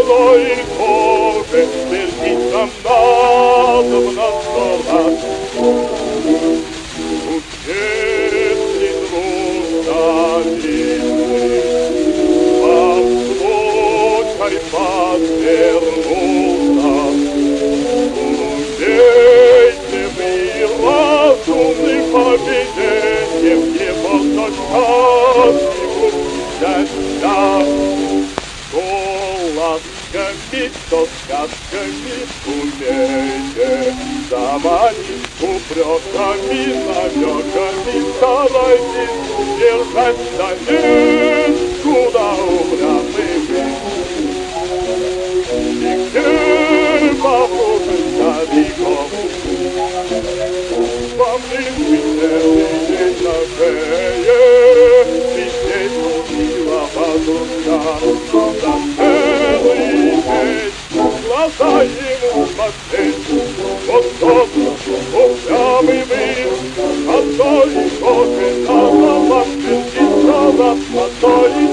и тоже твердить нам надо в нас раз. Уж если трудно длинный, вам случай подвернулся, умейте вы разумным поведением его зачать его взять. Ласками, то сказками умейте заманить, упреками, намеками старайтесь держать за них, куда упрямыми. Нигде похожих стариков вам известный день на шее, висеть сила подушка. Глаза ему смотреть, вот тот упрямый вид, а то и кожи на ломах, а то и